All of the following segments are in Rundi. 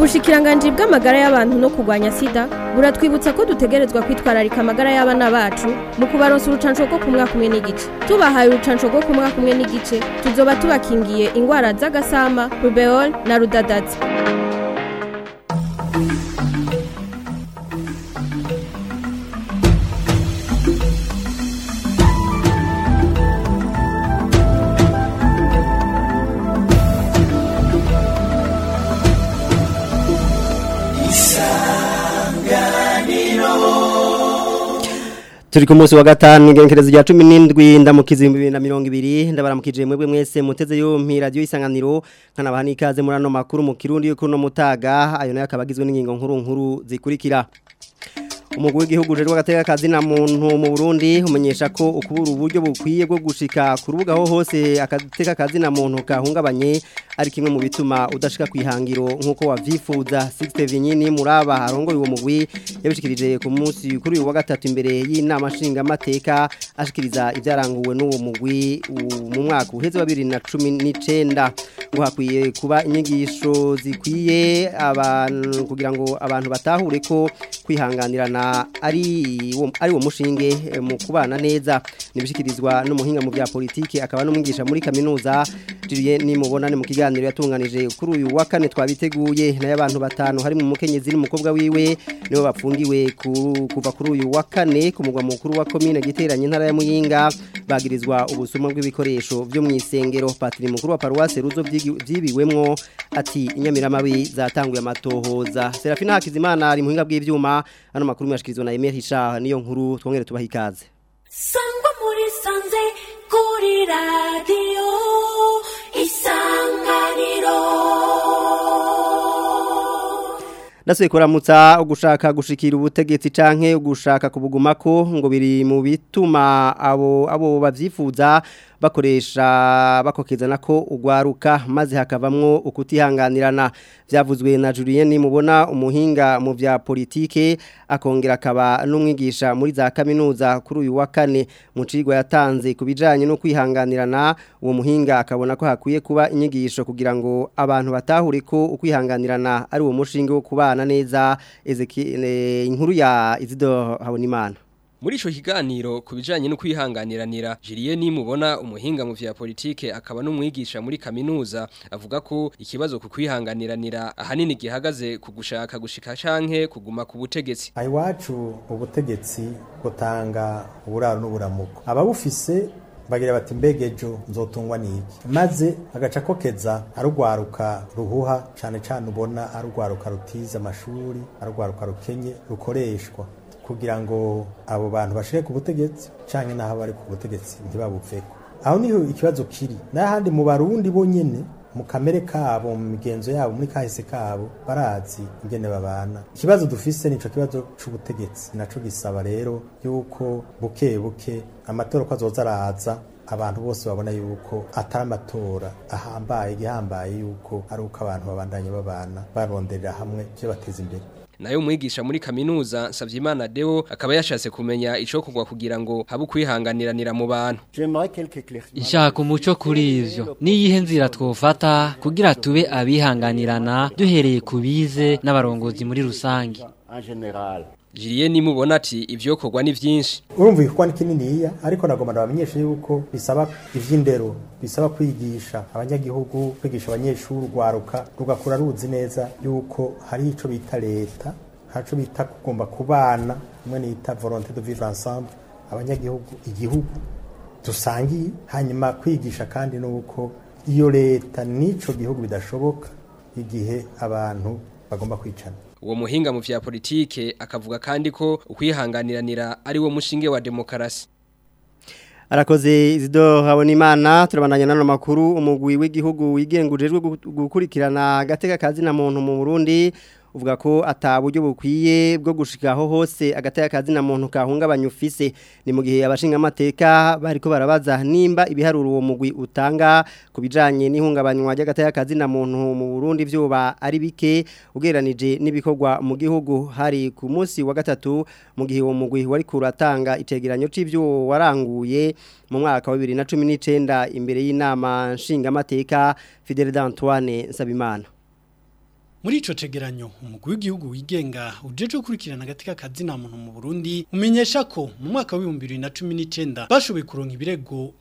Ubushikiranganje bw'amagara y'abantu no kurwanya sida buratwibutsa ko dutegerezwa kwitwararika amagara y'abana bacu mu kubaronsa urucanco rwo ku mwaka umwe n'igice. Tubahaye urucanco rwo ku mwaka umwe n'igice tuzoba tubakingiye ingwara z'agasama, rubeole na rudadazi. Turi ku munsi wa gatanu igenekerezo rya 17 ndamukizi 2020 ndabaramukije mwebwe mwese muteze yo radio isanganiro nkanabaha nikaze muri ano makuru mu Kirundi yuko no mutaga ayo nayo akabagizwe n'ingingo nkuru zikurikira. Umugwi w'igihugu jerwa gateka kazi na muntu mu Burundi umenyesha ko ukubura uburyo bukwiye bwo gushika ku rubuga ho hose akateka kazi na muntu kahungabanye ari kimwe mu bituma udashika kwihangiro nkuko wavyifuza 60 Vinyini muraba arongoye uwo mugwi yabishikirije ku munsi kuri uyu wa gatatu imbere y'inama nshinga mateka ashikiriza ivyaranguwe n'uwo mugwi mu mwaka uheze wa 2019 ngo hakwiye kuba inyigisho zikwiye abantu kugira ngo abantu batahure ko kwihanganirana ari wo mushinge mu kubana neza nibishikirizwa n'umuhinga mu bya politike akaba n'umwigisha muri kaminuza Julien nimubonane mu kiganiro yatunganije kuri uyu wa kane twabiteguye nayo abantu batanu hari mu mukenyezi n'umukobwa wiwe nibo bapfungiwe kuva kuri uyu wa kane ku mugwa mukuru wa commune giteranye ntara ya Muyinga bagirizwa ubusuma bw'ibikoresho byo mu isengero patiri mukuru wa paroisse ruzo byibiwemwo ati inyamiramabi zatanguye amatohoza Serafina Hakizimana ari muhinga bw'ivyuma ano makuru mwashikirizwa na Emile Hisha niyo nkuru twongere tubaha ikaze. Sangwa muri sanze kuri radio Isanganiro. Nasuye kuramutsa ugushaka gushikira ubutegetsi canke ugushaka kubugumako ngo biri mu bituma abo bavyifuza bakokeza nako ugwaruka maze hakavamwo ukutihanganirana vyavuzwe na Julien mubona umuhinga mu vya politike akongera akaba n'umwigisha muri za kaminuza kuri uyu wa kane mu cigwa yatanze kubijanye no kwihanganirana uwo muhinga akabona ko hakwiye kuba inyigisho kugira ngo abantu batahure ko ukwihanganirana ari uwo mushinge wo kubana neza inkuru ya Isidore Habonimana. Muri ico kiganiro kubijanye no kwihanganiranira Julien mubona umuhinga mu vya politike akaba n'umwigisha muri kaminuza avuga ko ikibazo ku kwihanganiranira ahanini gihagaze kugushaka gushika canke kuguma ku butegetsi. Aiwacu ubutegetsi gutanga uburaro n'uburamuko ababufise bagira bati mbegejo nzotungwa niki maze agaca kokeza arugwaruka ruhuha cane cane ubona arugwaruka rutiza amashuri arugwaruka rukenye rukoreshwa kugira ngo abo bantu bashike ku butegetsi canke naho bari ku butegetsi ntibabuveko aho niho ikibazo kiri n'ahandi mu barundi bonyene mu kamere kabo mu migenzo yabo muri kahise kabo barazi ingene babana ikibazo dufise nico kibazo c'ubutegetsi naco gisaba rero yuko buke amatora ko azoza araza abantu bose babona yuko atari amatora ahambaye gihambaye yuko ari uko abantu babandanye babana baronderera hamwe byo bateza imbere. Nayo mwigisha muri kaminuza Nsavyimana Deo akaba yashatse kumenya ico kugwa kugira ngo habu kwihanganiranira mu bantu. Ishaka umuco kuri ivyo niyihe nzira twofata kugira tube abihanganirana duhereye kubize n'abarongozi muri rusangi. Julien mubona ati ivyo kogwa ni vyinshi. Urumva ikwa ni kininiya ariko nagomba abanyeshuri yuko bisaba ivy'indero bisaba kwigisha abanyagihugu kwigisha abanyeshuri gwaruka rugakura ruzi neza yuko hari ico bita leta haco bita kugomba kubana umwe nita volonté de vivre ensemble abanyagihugu igihugu dusangiye hanyuma kwigisha kandi nuko iyo leta nico gihugu bidashoboka igihe abantu bagomba kwicana. Uwo muhinga mu vya politike akavuga kandi ko ukwihanganiranira ari wo mushinge wa demokarasi. Arakoze Isidore Habonimana turabandanya nano makuru umugwi w'igihugu wigengujejwe gukurikirana agateka kazi na muntu mu Burundi uvuga ko ataburyo bukwiye bwo gushikaho hose agateka kazi na muntu kahungabanya ufise ni mu gihe abashinga amateka bariko barabaza nimba ibiharuro uwo mugwi utanga kubijanye n'ihungabanywa ry'agateka kazi na muntu mu Burundi vyoba ari bike ugereranije n'ibikorwa mu gihugu hari ku munsi wa gatatu mu gihe uwo mugwi wari kuratanga icegeranyo c'ivyo waranguye mu mwaka wa 2019 imbere y'inama nshinga amateka Fidel Antoine Nsabimana. Muri ico cegeranyo umugwi w'igihugu wigenga ujeje gukurikirana agatika kazina muntu mu Burundi umenyesha ko mu mwaka wa 2019 bashoboye kuronka ibirego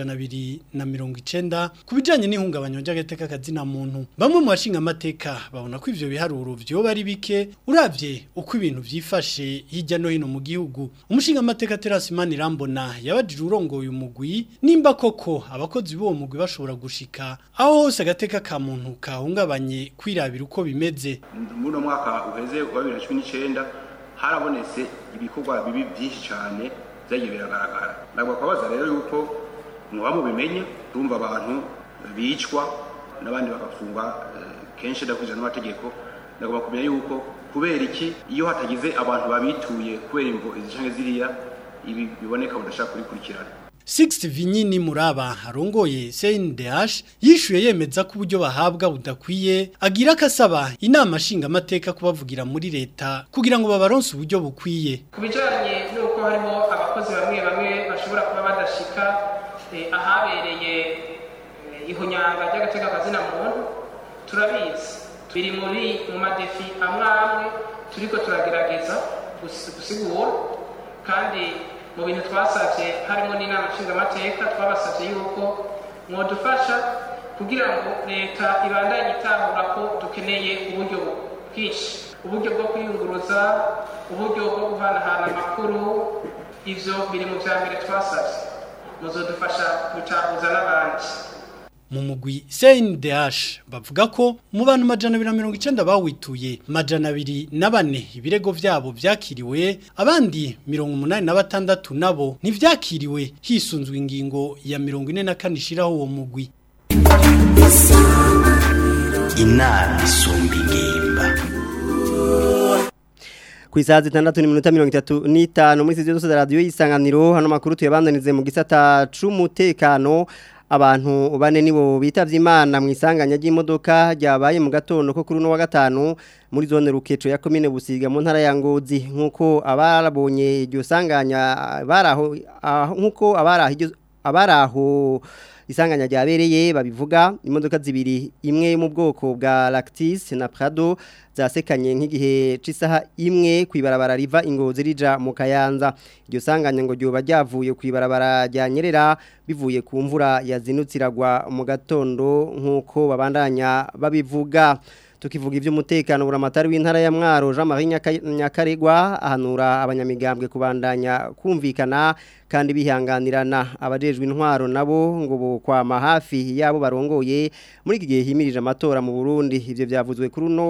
290 kubijanye n'ihungabanya ry'agateka kazina muntu. Bamwe mu bashinga amateka babona ko ivyo biharuro vyo bari bike uravye uko ibintu vyifashe hirya no hino mu gihugu. Umushinga amateka Terasimani Rambona yabajije urongoye umugwi nimba koko abakozi b'uwo mugwi bashobora gushika aho hose agateka ka muntu kahungabanye kwirabira uko bimeze. Muri mwaka uheze wa 2019 harabonetse ibikorwa bibi byinshi cyane byagiye biragaragara. Nagwa kwabaza rero yuko mwamu bimenye tumva abantu bicwa n'abandi bakafungwa kenshi ndakwije n'amategeko. Nagwa kumenya yuko kubera iki iyo hatagize abantu babituye kubera imvo izichange ziriya ibi biboneka budashaka kurikurikirana. 6 Vinyini Muraba arongoye CNDH yishuye yemeza ko uburyo bahabwa budakwiye agira kasaba inama nshinga amateka kubavugira muri leta kugira ngo babaronse uburyo bukwiye. Kubijanye nuko harimo abakozi bamwe bashobora kuba badashika ahabereye ihunyanga ry'agateka kazina muntu turabizi biri mu madefi amwe turiko turagerageza gusigura kandi mu bintu twasavye harimo n'inama nshinga amateka twabasavye yuko mwodufasha kugira ngo leta ibandanye itahura ko dukeneye uburyo bwinshi, uburyo bwo kwiyunguruza, uburyo bwo guhanahana amakuru. Ivyo biri mu vya mbere twasavye, muzodufasha gutahuza n'abandi. Mu mugwi CNDH bavuga ko mu bantu 290 bawituye 204 ibirego vyabo vyakiriwe, abandi 86 nabo ntivyakiriwe hisunzwe ingingo ya 44 ishiraho uwo mugwi. Inama isumba ingimba. Kuisazi 6:35 muri studio za radio Isanganiro. Hano makuru tuyabandanize mu gisata c'umutekano. Abantu bane nibo bitavye Imana mu isanganya ry'imodoka ryabaye mu gatondo ko kuri no wa gatanu muri zone Rukeco ya commune Busiga mu ntara ya Ngozi. Nkuko abarabonye iryo sanganya abaraho isanganya ryabereye babivuga, imodoka zibiri, imwe mu bwoko bwa Lactis na Prado zasekanye nk'igihe c'isaha imwe kwibarabara riva Ingozi rija mu Kayanza. Iryo sanganya ngo ryoba ryavuye kwibarabara rya Nyerera bivuye ku mvura yazinutsiragwa mu gatondo nkuko babandanya babivuga. Tukivuga ivy'umutekano buramatari w'intara ya Mwaro Jean-Marie Nyakaregwa ahanura abanyamigambwe kubandanya kumvikana kandi bihanganirana. Abajejwe intwaro nabo ngo bokwama hafi yabo barongoye muri iki gihe himirije amatora mu Burundi. Ivyo vyavuzwe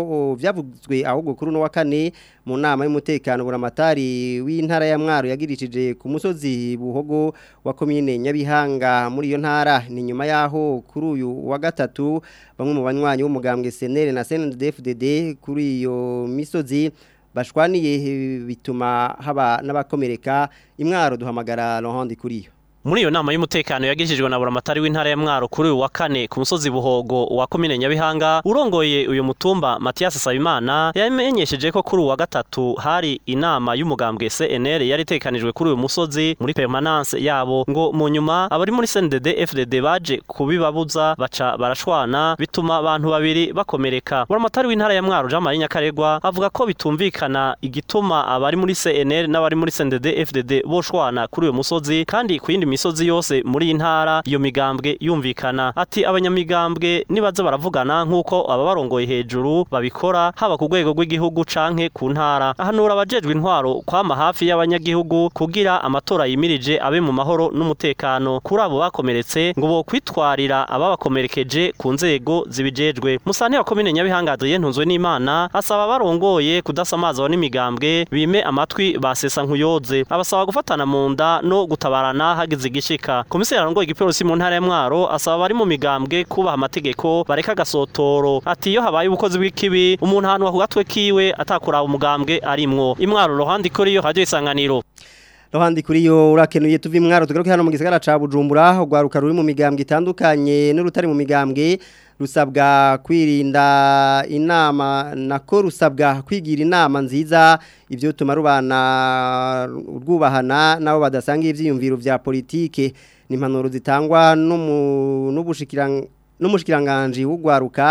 ahubwo kuri no wa kane mu nama y'umutekano buramatari w'intara ya Mwaro yagirishije ku musozi Buhogo wa commune Nyabihanga muri iyo ntara. Ni nyuma yaho kuri uyu wa gatatu bamwe mu banywanyi b'umugambwe CNL na CNDD-FDD kuri iyo misozi bashwaniye bituma haba n'abakomereka. Imwaro duhamagara Laurent Kuriyo. Muri iyo nama y'umutekano yagishijwe na buramatari w'intara ya Mwaro kuri uyu wa kane ku musozi Buhogo wa commune Nyabihanga, urongoye uyu mutumba Mathias Sabimana yamenyesheje ko kuri uyu wa gatatu hari inama y'umugambwe CNL yari tekanijwe kuri uyu musozi muri permanence yabo, ngo mu nyuma abari muri CNDD-FDD baje kubibabuza baca barashwana bituma abantu babiri bakomereka. Buramatari w'intara ya Mwaro Jean-Marie Nyakaregwa avuga ko bitumvikana igituma abari muri CNL n'abari muri CNDD-FDD boshwana kuri uyu musozi kandi kuyindi misozi yose muri intara iyo migambwe yumvikana. Ati abanyamigambwe nibaza baravugana nkuko ababarongoye hejuru babikora haba ku rwego rw'igihugu canke ku ntara. Ahanura abajejwe intwaro kwama hafi y'abanyagihugu kugira amatora yimirije abe mu mahoro n'umutekano. Kuri abo bakomeretse ngo bo kwitwarira ababakomerekeje ku nzego zibijejwe. Musane wa commune Nyabihanga Ntunzwe n'Imana asaba barongoye kudasamaza n'imigambwe bime amatwi basesa nkuyoze. Abasaba gufatana mu nda no gutabarana hagize igishika. Komiseri arongoye igipolisi mu ntara ya Mwaro asaba bari mu migambwe kubaha amategeko bareka gasotoro. Ati iyo habaye ubukozi bw'ikibi umuntu ahantu wakugatwe kiwe atakuraba umugambwe arimwo. Imwaro Rohandi Kuriyo Radio Isanganiro. Rohandi Kuriyo urakenuye tuvi Mwaro tugaruke hano mu gisagara ca Bujumbura. Ugwaruka ruri mu migambwe itandukanye n'urutari mu migambwe rusabwa kwirinda inama nako rusabwa kwigira inama nziza ivyo tuma rubana urwubahana nabo badasanga ivyiyumviro vya politike. Ni impanuro zitangwa n'umushikiranganje w'ugwaruka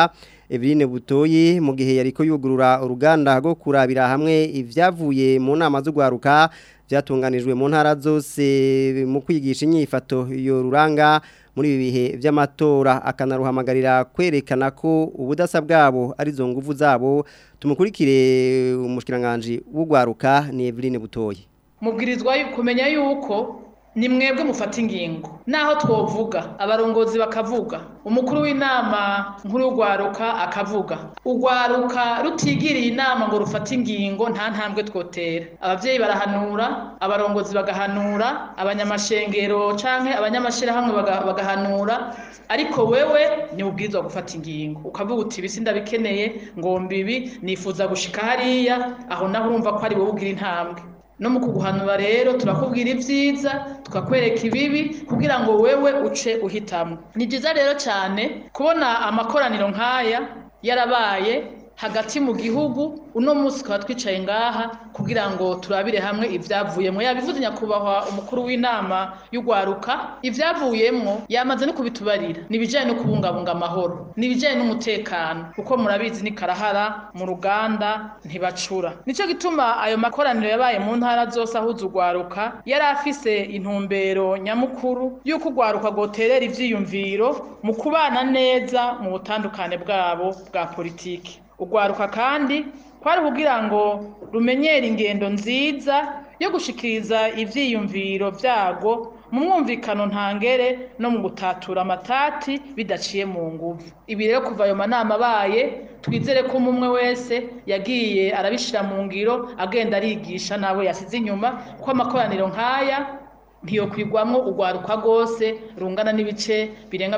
Eveline Butoyi mu gihe yariko yugurura uruganda rwo kurabira hamwe ivyavuye mu nama z'ugwaruka byatunganijwe mu ntara zose mu kwigisha inyifato iyo ruranga muri ibi bihe by'amatora akanaruhamagarira kwerekana ko ubudasa bwabo ari zo nguvu zabo tumukurikire umushikiranganje w'ugwaruka ni Eveline Butoyi mubwirizwa kumenya yuko ni mwebwe mufata ingingo naho twovuga abarongozi bakavuga umukuru w'inama nkuru y'ugwaruka akavuga ugwaruka rutigiriye inama ngo rufate ingingo nta ntambwe twotera abavyeyi barahanura abarongozi bagahanura abanyamashengero canke abanyamashira hamwe bagahanura ariko wewe ni ubwirizwa gufata ingingo ukavuga uti bisi ndabikeneye ngomba ibi nifuza gushika hariya aho naho urumva ko ari wowe ugira intambwe no mu kuguhanura rero turakubwira ivyiza tukakwereka ibibi kugira ngo wewe uce uhitamo ni byiza rero cyane kubona amakoraniro nkaya yarabaye hagati mu gihugu uno munsi kwa twicaye ngaha kugira ngo turabire hamwe ivyavuyemo yabivuze nyakubahwa umukuru w'inama y'ugwaruka ivyavuyemo yamaze no kubitubarira nibijanye no kubungabunga amahoro nibijanye n'umutekano kuko murabizi ni karahara mu ruganda ntibacura nico gituma ayo makoraniro yabaye mu ntara zose ahuza ugwaruka yari afise intumbero nyamukuru y'uko ugwaruka goterera ivyiyumviro mu kubana neza mu butandukane bwabo bwa politiki ugwaruka kandi kwari kugira ngo rumenyere ingendo nziza yo gushikiriza ivyiyumviro vyago mu mwumvikano ntangere no mu gutatura amatati bidaciye mu nguvu ibi rero kuva ayo manama abaye twizere ko umwe wese yagiye arabishira mu ngiro agenda arigisha nabo yasize inyuma ko amakoraniro nkaya ntiyo kwigwamwo ugwaruka gose rungana n'ibice birenga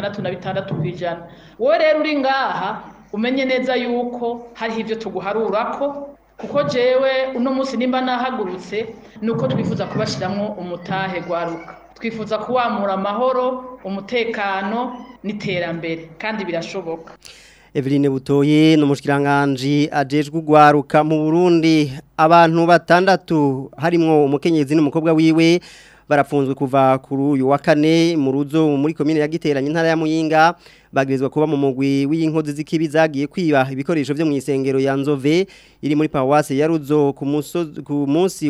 66%. Wowe rero uri ngaha umenye neza yuko hari ivyo tuguharurako kuko jewe uno munsi nimba nahagurutse nuko twifuza kubashiramwo umutahe gwaruka twifuza kuwamura amahoro umutekano n'iterambere kandi birashoboka. Eveline Butoyi n'umushikiranganje ajejwe ugwaruka mu Burundi abantu batandatu harimwo umukenyezi n'umukobwa wiwe barapfunzwe kuva kuri uyu wa kane mu ruzo muri komine ya Giteranye intara ya Muyinga bagirizwa kuba mu mugwi w'inkozi z'ikibi zagiye kwiba ibikoresho byo mu isengero ya Nzove iri muri Pawase ya Ruzo ku munsi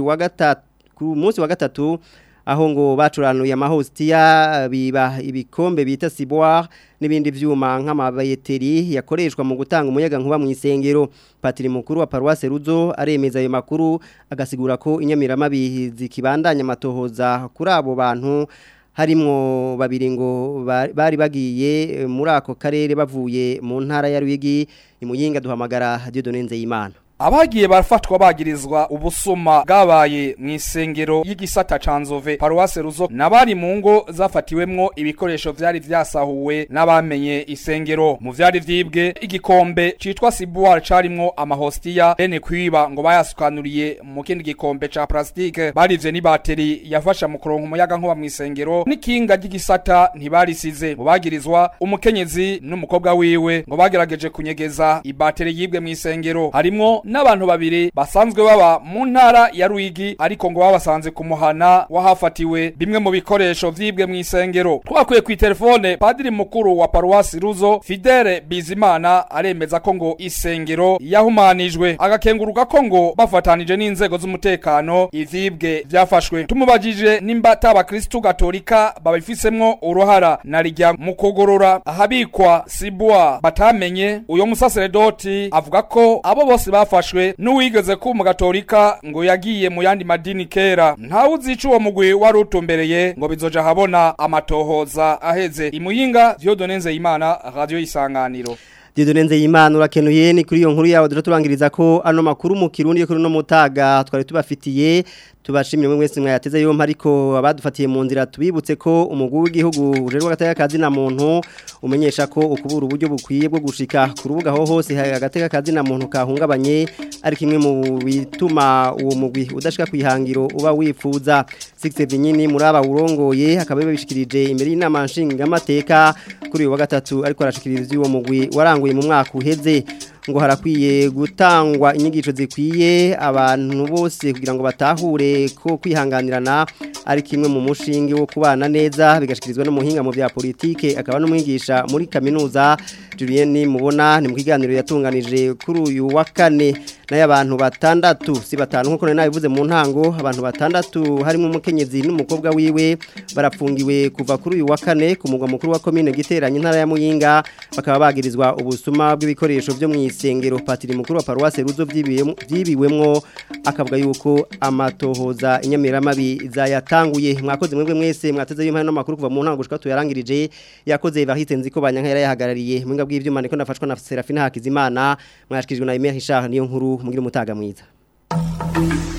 wa gatatu aho ngo bacuranuye amahostiya biba ibikombe bita ciboire n'ibindi vyuma nk'amabayeteri yakoreshwa mu gutanga umuyaga nkuba mu isengero. Patiri mukuru wa Paruwase Ruzo aremeza ayo makuru agasigura ko inyamiramabi zikibandanya amatohoza kuri abo bantu harimwo babiri ngo bari bagiye muri ako karere bavuye mu ntara ya Ruyigi imuyinga duhamagara Dieudonne Nzeyimana. Abagiye barafatwa bagirizwa ubusuma bwabaye mu isengero y'igisata canzove Paruwase Ruzo nabari mu ngo zafatiwemwo ibikoresho vyari vyasahuwe n'abamenye isengero mu vyari vyibwe igikombe citwa ciboire carimwo amahostiya bene kwiba ngo bayasukanuriye mu kindi gikombe ca plastique barivye ni bateri yafasha mu kuronka umuyaga nkuba mu isengero n'ikinga ry'igisata ntibarisize mu bagirizwa umukenyezi n'umukobwa wiwe ngo bagerageje kunyegeza ibateri yibwe mu isengero harimwo n'abantu babiri basanzwe baba mu ntara ya Ruyigi ariko ngo babasanze ku muhana wahafatiwe bimwe mu bikoresho vyibwe mu isengero. Twakuye ku telefone padiri mukuru wa Paruwasi Ruzo Fidele Bizimana aremeza ko ngo isengero yahumanijwe agakenguruka ko ngo bafatanije n'inzego z'umutekano ivyibwe vyafashwe. Tumubajije nimba abakristo gatolika babifisemwo uruhara narijya mu kugorora ahabikwa ciboire batamenye uyo musaseredoti avuga ko abo bose bafashwe n'uwigeze ku mu gatolika ngo yagiye mu yandi madini kera nta uzica uwo mugwi wari utumbereye ngo bizoja habona amatohoza aheze. Imuyinga Dieudonne Nzeyimana Radio Isanganiro. Dieudonne Nzeyimana urakenuye ni kuri iyo nkuru yawe turangiriza ko ano makuru mu Kirundi yo kuri no mutaga twari tubafitiye tubashimire mwese mwayateze yo ariko abadufatiye mu nzira tubibutse ko umugwi w'igihugu ujerwa gateka kazi na muntu umenyesha ko ukubura uburyo bukwiye bwo gushika ku rubuga ho hose hagateka kazi na muntu kahungabanye ari kimwe mu bituma uwo mugwi udashika kwihangiro uba wifuza 6 nyini muri aba urongoye akaba babishikirije imbere y'inama nshinga mateka kuri uyu wa gatatu ariko arashikiriza uwo mugwi waranguye mu mwaka uheze ngo harakwiye gutangwa inyigisho zikwiye abantu bose kugira ngo batahure ko kwihanganirana ari kimwe mu mushinge wo kubana neza bigashikirizwa n'umuhinga mu bya politike akaba n'umwigisha muri kaminuza Julien mubona ni mu kiganiro yatunganije kuri uyu wa kane n'abantu batandatu si batanu nkuko nabivuze mu ntango abantu batandatu harimo umukenyezi n'umukobwa wiwe barapfungiwe kuva kuri uyu wa kane ku mugwa mukuru wa commune Giteranye intara ya Muyinga bakaba bagirizwa ubusuma bw'ibikoresho byo mu isengero patiri mukuru wa paroisse Ruzo vyibiwemwo akavuga yuko amatohoza inyamiramabi zayatanguye mwakoze mwebwe mwese mwateze y'imana n'amakuru kuva mu ntango gushika tuyarangirije yakoze bahite nziko banyankera yahagarariye mwinga bw'ivyuma niko nafashwa na Serafina Hakizimana mwashikijwe na Emile Richard niyo nkuru mugira umutaga mwiza.